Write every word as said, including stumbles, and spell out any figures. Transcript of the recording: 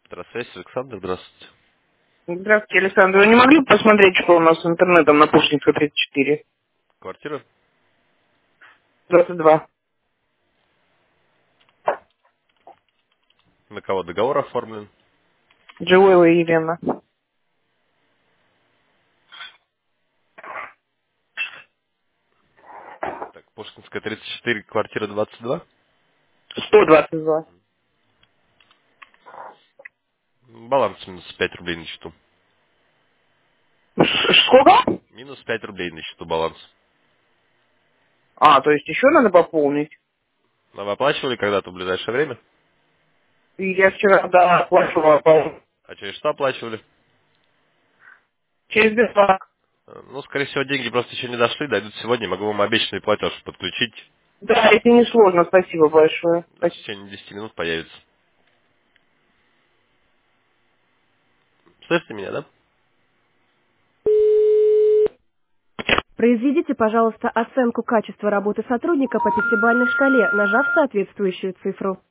Здравствуйте, Александр, здравствуйте. Здравствуйте, Александр. Вы не могли бы посмотреть, что у нас с интернетом на Пушкинская тридцать четыре? Квартира? двадцать два. На кого договор оформлен? Джилуева Елена. Так, Пушкинская тридцать четыре, квартира двадцать два. сто двадцать два. Баланс минус пять рублей на счету. Ш- Сколько? Минус пять рублей на счету баланс. А, то есть еще надо пополнить. А вы оплачивали когда-то в ближайшее время? И я вчера, да, оплачивала по- А через что оплачивали? через Сбербанк. Э, Ну, скорее всего, деньги просто еще не дошли, дойдут сегодня. Могу вам обещанный платеж подключить. Да, если не сложно, спасибо большое. Да, в Спасибо. течение десяти минут появится. Слышите меня, да? Произведите, пожалуйста, оценку качества работы сотрудника по пятибалльной шкале, нажав соответствующую цифру.